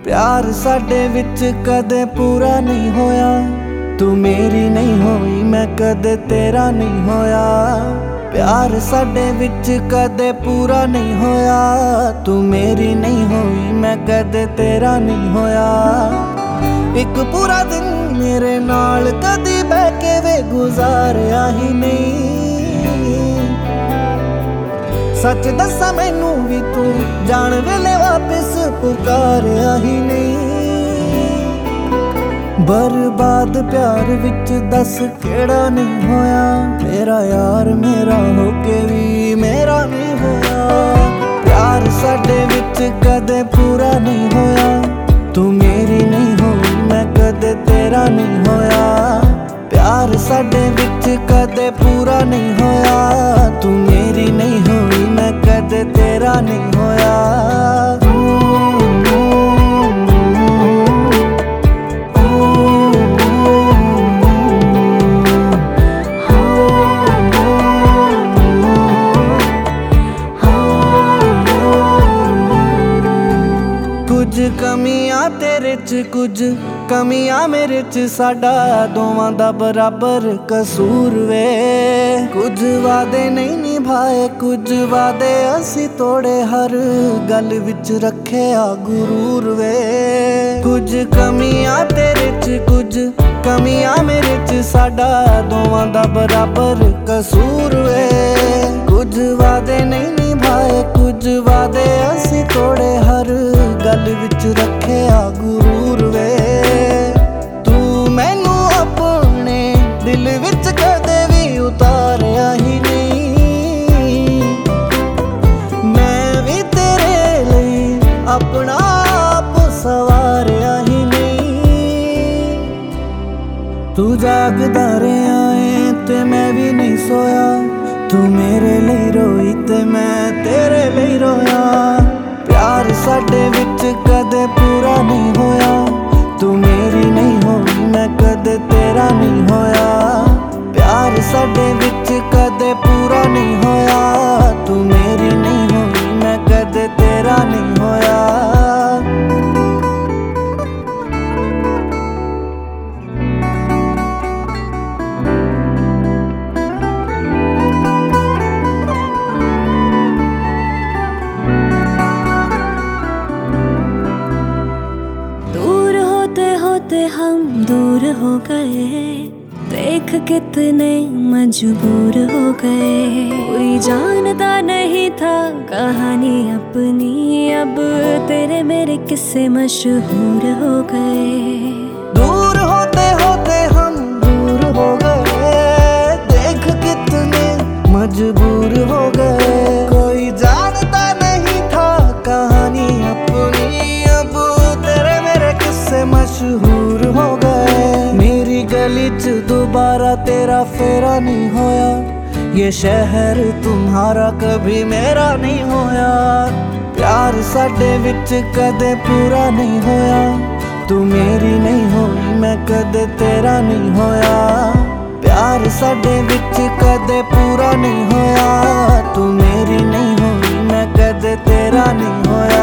प्यार साडे विच कदे पूरा नहीं होया। तू मेरी नहीं होई मैं कदे तेरा नहीं होया। प्यार साडे विच कदे पूरा नहीं होया। तू मेरी नहीं होई मैं कदे तेरा नहीं होया। एक पूरा दिन मेरे नाल कदी बह के वे गुजारिया ही नहीं। सच दसा मैनू भी तू जान वेले वापस पुकारिया ही नहीं। बर्बाद प्यार विच दस केड़ा नहीं होया। मेरा यार मेरा होके भी मेरा नहीं होया। प्यार साडे विच कदे पूरा नहीं होया। तू मेरी नहीं होई मैं कदे तेरा नहीं होया। प्यार साडे विच कदे पूरा नहीं होया। तू मेरी नहीं होई मैं कदे तेरा नहीं होया। कुछ कमियां तेरे च कुछ कमियां मेरे च, साडा दोवां दा बराबर कसूर वे। कुछ वादे नहीं निभाए कुछ वादे असी तोड़े, हर गल विच रखे आ गुरूर वे। कुछ कमियां तेरे च कुछ कमियां मेरे च, साडा दोवां दा बराबर कसूर वे। कुछ वादे नहीं निभाए कुछ वादे असी तोड़े, हर गल विच रखे आ गुरूर वे। तू मैनू अपने दिल विच कदे भी उतारिया ही नहीं। मैं भी तेरे लिए अपना आप सवारिया ही नहीं। तू जागदा रहा है ते मैं भी नहीं सोया। तू मेरे लिए रोई ते मैं तेरे लिए रोया। प्यार साडे विच कदे पूरा नहीं होया। तू मेरी नहीं होई मैं कदे तेरा नहीं होया। प्यार साडे विच कदे पूरा नहीं होया। तू मेरी नहीं होई मैं कदे तेरा नहीं होया। हम दूर हो गए, देख कितने मजबूर हो गए। कोई जानता नहीं था कहानी अपनी, अब तेरे मेरे किस्से मशहूर हो गए। दूर होते होते हम दूर हो गए, देख कितने मजबूर हो गए। कोई जानता नहीं था कहानी अपनी, अब तेरे मेरे किस्से मशहूर हो गए। मेरी गली च दोबारा तेरा फेरा नहीं होया। ये शहर तुम्हारा कभी मेरा नहीं होया। प्यार साडे विच कदे पूरा नहीं होया। तू मेरी नहीं होई मैं कदे तेरा नहीं होया। प्यार साडे विच कदे पूरा नहीं होया। तू मेरी नहीं होई मैं कदे तेरा नहीं होया।